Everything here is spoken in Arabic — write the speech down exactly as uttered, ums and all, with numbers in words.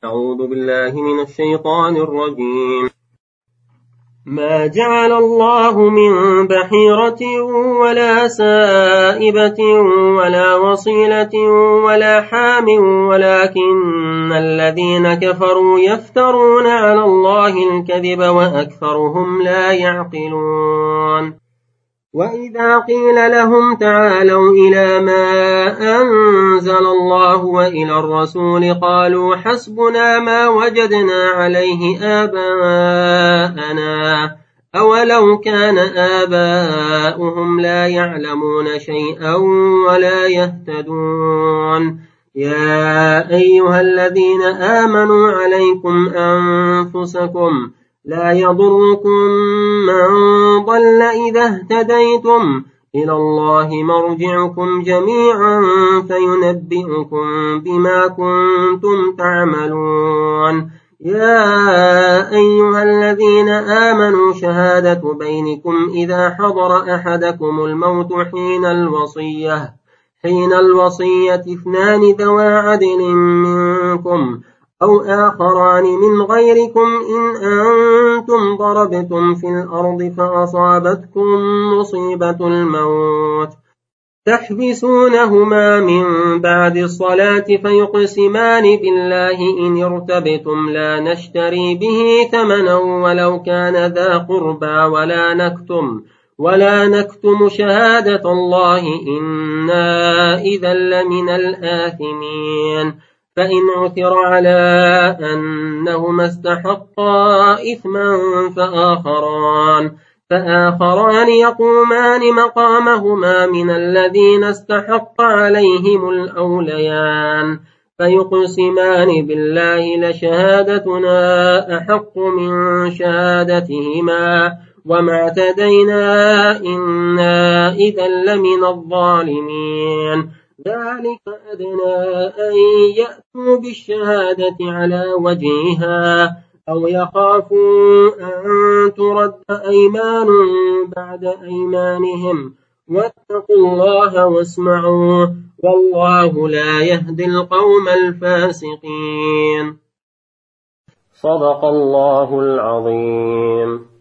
أعوذ بالله من الشيطان الرجيم. ما جعل الله من بحيرة ولا سائبة ولا وصيلة ولا حام ولكن الذين كفروا يفترون على الله الكذب وأكثرهم لا يعقلون. وإذا قيل لهم تعالوا إلى ما أنزل الله وإلى الرسول قالوا حسبنا ما وجدنا عليه آباءنا أولو كان آباؤهم لا يعلمون شيئا ولا يهتدون. يا أيها الذين آمنوا عليكم أنفسكم لا يضركم من ضل إذا اهتديتم إلى الله مرجعكم جميعا فينبئكم بما كنتم تعملون. يا أيها الذين آمنوا شهادة بينكم إذا حضر أحدكم الموت حين الوصية حين الوصية اثنان ذوى عدل منكم أو آخران من غيركم إن أنتم ضربتم في الأرض فأصابتكم مصيبة الموت تحبسونهما من بعد الصلاة فيقسمان بالله إن ارتبتم لا نشتري به ثمنا ولو كان ذا قربى ولا نكتم ولا نكتم شهادة الله إنا إذا لمن الآثمين. فإن عثر على أنهما استحقا إثما فآخران فآخران يقومان مقامهما من الذين استحق عليهم الأوليان فيقسمان بالله لشهادتنا أحق من شهادتهما وما اعتدينا إنا إذا لمن الظالمين. ذلك أدنى أن يأتوا بالشهادة على وجهها أو يخافوا أن ترد أيمان بعد أيمانهم واتقوا الله واسمعوا والله لا يهدي القوم الفاسقين. صدق الله العظيم.